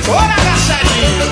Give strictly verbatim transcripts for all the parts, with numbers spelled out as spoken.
Bora, agachadinho.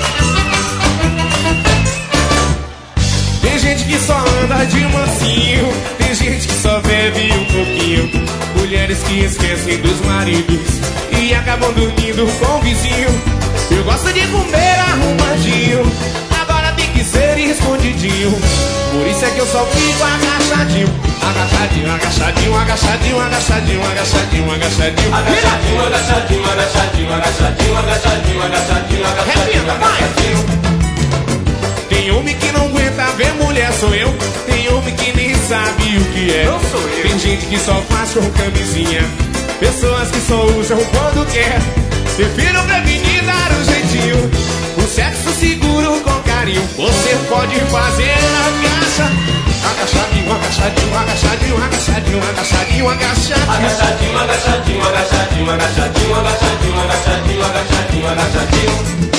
Tem gente que só anda de mansinho, tem gente que só bebe um pouquinho. Mulheres que esquecem dos maridos e acabam dormindo com o vizinho. Eu gosto de comer arrumadinho, agora tem que ser escondidinho. Por isso é que eu só fico agachadinho. Agachadinho, agachadinho, agachadinho, agachadinho, agachadinho, agachadinho. Agachadinho, agachadinho, agachadinho, agachadinho, agachadinho, agachadinho, agachadinho, agachadinho. Tem homem que não aguenta ver mulher, sou eu. Tem homem que nem sabe o que é. Não sou eu. Tem gente que só faz com camisinha, pessoas que só usam quando quer. Prefiro prevenir, dar um jeitinho, o sexo seguro com carinho. Você pode fazer agacha. Agachadinho, agachadinho, agachadinho, agachadinho, agachadinho, agachadinho. Agachadinho, agachadinho, agachadinho, agachadinho, agachadinho, agachadinho, agachadinho, agachadinho.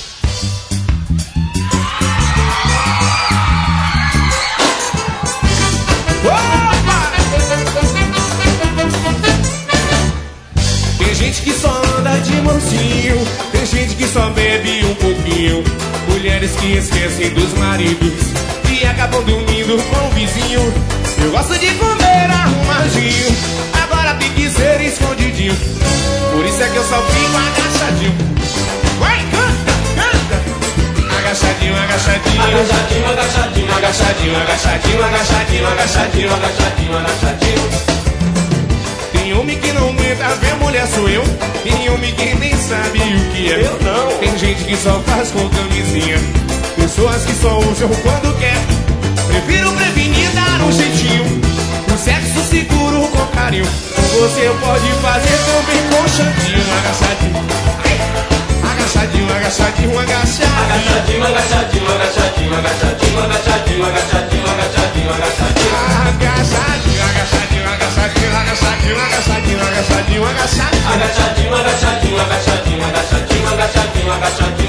Tem gente que só anda de mansinho, tem gente que só bebe um pouquinho. Mulheres que esquecem dos maridos e acabam dormindo com o vizinho. Eu gosto de comer arrumadinho, agora tem que ser escondidinho. Por isso é que eu só fico agachadinho. Vai, canta, canta. Agachadinho, agachadinho. Agachadinho, agachadinho, Agachadinho, agachadinho, agachadinho, agachadinho, agachadinho, agachadinho. Tem homem que não aguenta ver mulher, sou eu. Tem homem que nem sabe o que é. Eu não. Tem gente que só faz com camisinha, pessoas que só usam quando quer. Prefiro prevenir, dar um jeitinho, o sexo seguro com carinho. Você pode fazer também com chantinho. Agachadinho, ai. Agachadinho, agachadinho, agachadinho. Agachadinho, agachadinho, agachadinho, agachadinho, agachadinho, agachadinho, agachadinho, agachadinho. Agachadinho, agachadinho, agachadinho, agachadinho, agachadinho, agachadinho, agachadinho. Agachadinho, agachadinho, agachadinho, agachadinho, agachadinho, agachadinho.